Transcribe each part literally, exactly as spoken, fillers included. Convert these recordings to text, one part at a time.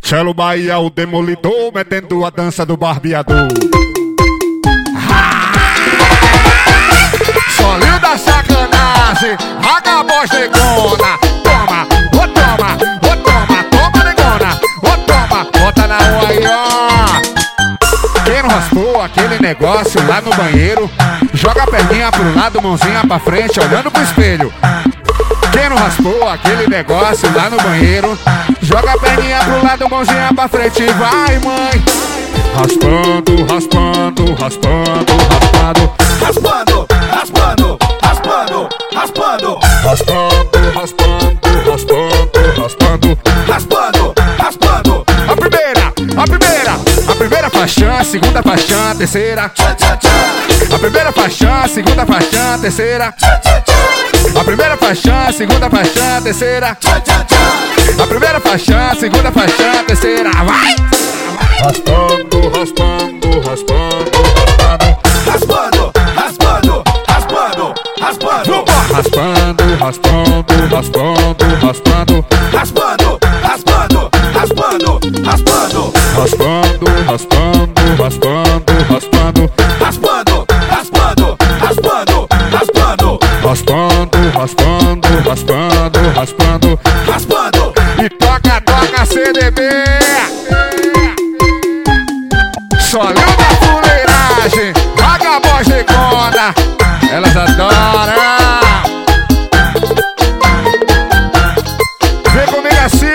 Chelo Bahia, o demolidor, metendo a dança do barbeador. Solinho da sacanagem, vagabos negona. Toma, ô oh, toma, ô oh, toma, toma negona. Ô oh, toma, bota na rua aí, ó. Quem não raspou aquele negócio lá no banheiro, joga a perninha pro lado, mãozinha pra frente, olhando pro espelho. Quem não raspou aquele negócio lá no banheiro, joga a perninha pro lado, mãozinha pra frente, vai mãe. Raspando, raspando, raspando, raspando. Raspando, raspando, raspando, raspando. Raspando, raspando, raspando, raspando. Raspando, raspando. A primeira, a primeira, a primeira faixã, segunda faixã, terceira. Tchá, tchá, tchá. A primeira faixã, segunda faixã, terceira. Tchá, tchá, tchá. A primeira faixã, segunda faixã, terceira. Tchá, tchá, tchá. A primeira faixã, segunda faixã, terceira. Vai! Raspando, raspando, raspando, raspando. Raspando, raspando, raspando, raspando. Raspando, raspando, raspando, raspando. Raspando, raspando, raspando, raspando. Raspando, raspando, raspando, raspando. Raspando, raspando, raspando, raspando. Raspando, raspando, raspando, raspando. Raspando. E toca, toca C D B. Solinho da fuleiragem, vagabos negona. Elas adoram. Vem comigo assim,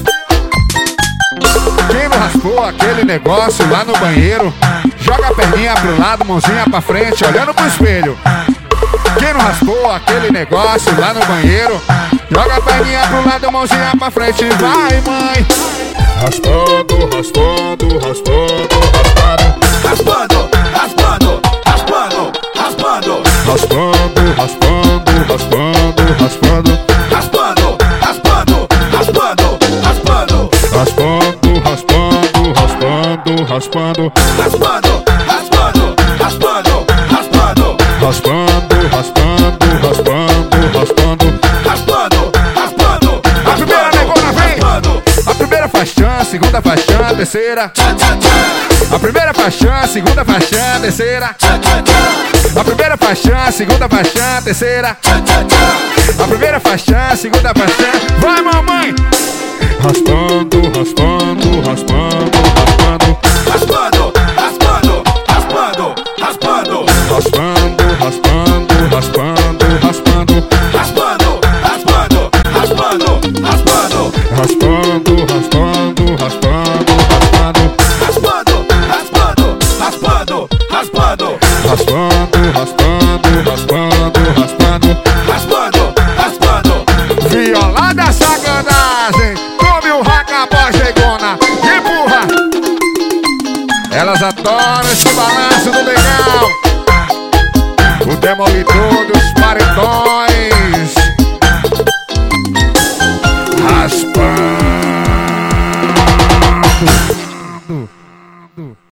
ó. Quem não raspou aquele negócio lá no banheiro, joga a perninha pro lado, mãozinha pra frente, olhando pro espelho. Quem não raspou aquele negócio lá no banheiro, joga a perninha pro lado, mãozinha pra frente, vai mãe. Raspando, raspando, raspando, raspando. Raspando, raspando, raspando, raspando. Raspando, raspando, raspando, raspando. Raspando, raspando, raspando, raspando. Raspando, raspando, raspando, raspando. Raspando, raspando, raspando, raspando. Raspando, raspando, raspando, raspando. Raspando, raspando. A primeira negona vem. A primeira faixã, segunda faixã, terceira. Tchá, tchá, tchá. A primeira faixã, segunda faixã, terceira. Tchá, tchá, tchá. A primeira faixã, segunda faixã, terceira. Tchá, tchá, tchá. A primeira faixã, segunda faixã. Vai mamãe. Raspando, raspando, raspando, raspando. Raspando, raspando, raspando, raspando. Raspando, raspando, raspando, raspando. Raspando, raspando, raspando, raspando. Raspando, raspando, raspando, raspando. Raspando, raspando, raspando, raspando. Raspando, raspando, raspando, raspando. Raspando, raspando. Viola da sacanagem, come o vagabos negona, empurra. Elas adoram esse balanço do legal. O demolidor dos paredões.